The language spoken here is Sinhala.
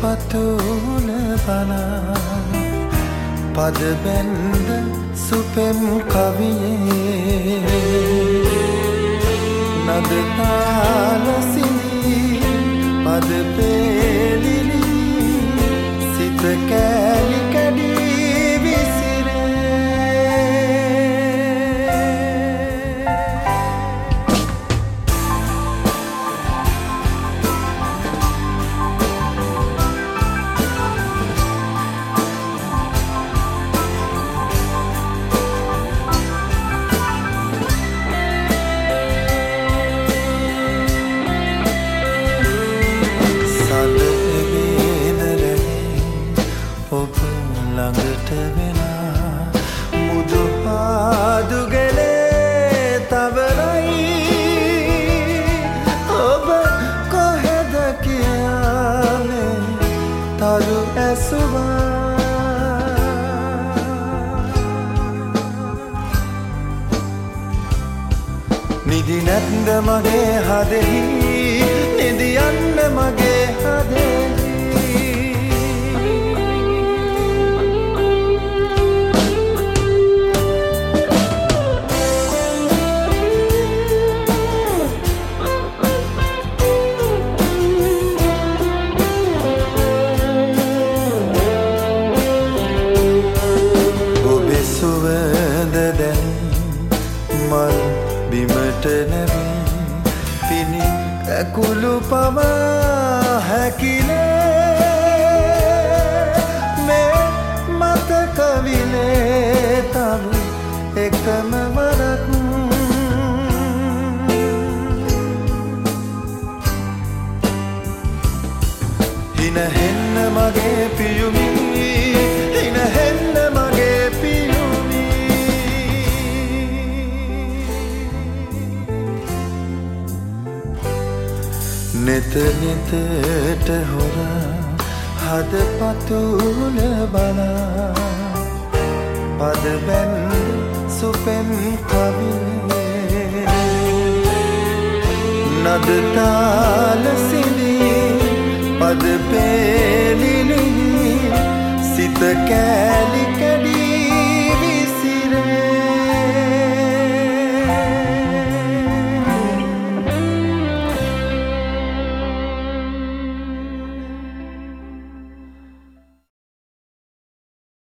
පතුල බලා පද බැන්ද සුපෙම් කවියේ නද තාල සිනී පද පෙලිලි සිත කැලි කැඩී විසිරේ ළඟට වෙලා මුදු පාදුගලේ තවරයි ඔබ කොහෙද කියන්නේ තරු ඇසුවා නිදි නැත්ද මගේ හදෙහි නිදි යන්න මගේ හදෙහි මල් බිමට නැවී පිණි ඇකුළු පවා හැකිලේ මේ මතක විලේ තව එකම වරක් හින හෙන්න මගේ පියුමි හින හෙන්න මගේ පියුමි නෙත නෙතට හොරා හද පතුල බලා පද බැන්ද සුපෙම් කවියේ නද තාල සිනී පද පේ